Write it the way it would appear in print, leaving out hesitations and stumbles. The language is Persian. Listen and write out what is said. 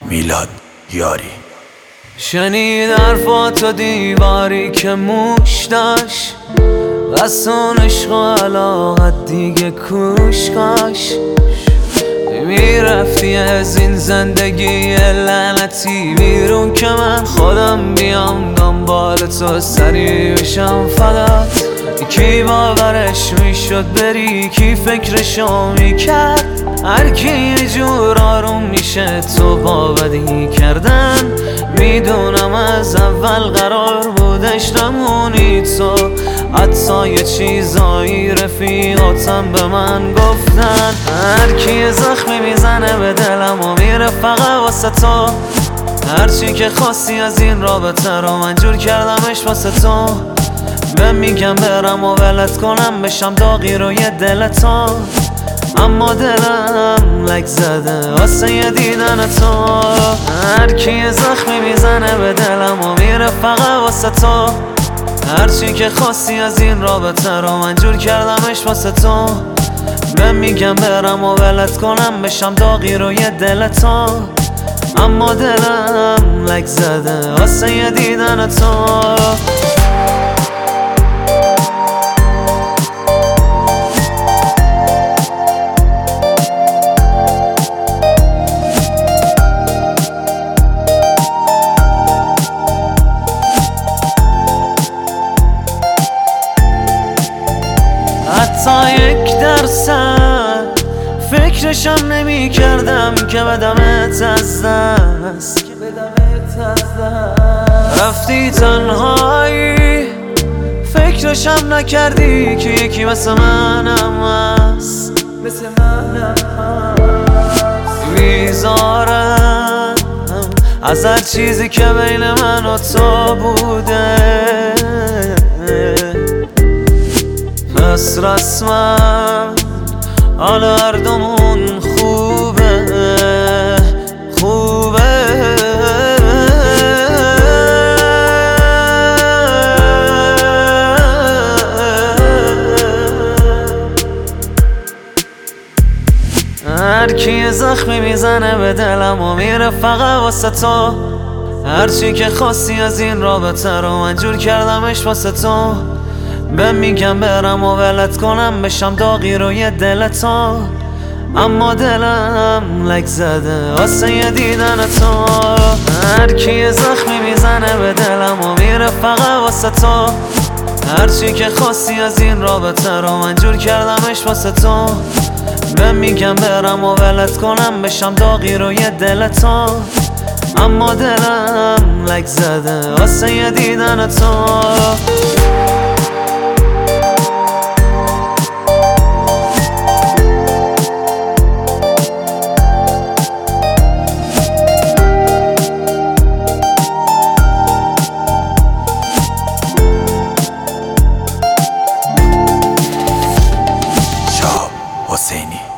میلاد یاری. شنید حرفاتو دیواری که موش داشت، قصون عشق و علاقت دیگه کوش کاش. میرفتی از این زندگی لعنتی بیرون که من خودم بیام دنبال تو سریع بشم فقط. کی باورش میشد بری، کی فکرشو میکرد؟ هر کی یه جور آروم میشه تو با بدی کردن. میدونم از اول قرار بودش نمونی تو، حتی یه چیزایی رفیقاتم به من گفتن. هر کی زخمی میزنه به دلم و میره فقط واسه تو. هرچی که خواستی از این رابطه رو من جور کردمش واسه تو. به میگم برم و ولت کنم بشم داغی روی دل تو، اما دلم لک زده واسه یه دیدن تو. هر کی زخمی میزنه به دلم و میره فقط واسه تو. هرچی که خواستی از این رابطه رو من جور کردمش واسه تو. به میگم برم و ولت کنم بشم داغی روی دل تو، اما دلم لک زده واسه یه دیدن تو. حتی 1% فکرشم نمی کردم که بدمت از دست. رفتی تنهایی، فکرشم نکردی که یکی مثل منم هست. بیزارم از هر چیزی که بین من و تو بوده، پس رسما حال هر دومون خوبه خوبه. هر کی زخمی میزنه به دلم و میره فقط واسه تو. هرچی که خواستی از این رابطه رو من جور کردمش واسه تو. به میگم برم و ولت کنم بشم داغی روی دل تو، اما دلم لک زده واسه یه دیدن تو. هر کی زخمی میزنه به دلم و میره فقط واسه تو. هرچی که خواستی از این رابطه رو من جور کردمش واسه تو. به میگم برم و ولت کنم بشم داغی روی دل تو، اما دلم لک زده واسه یه دیدن تو. حسینی.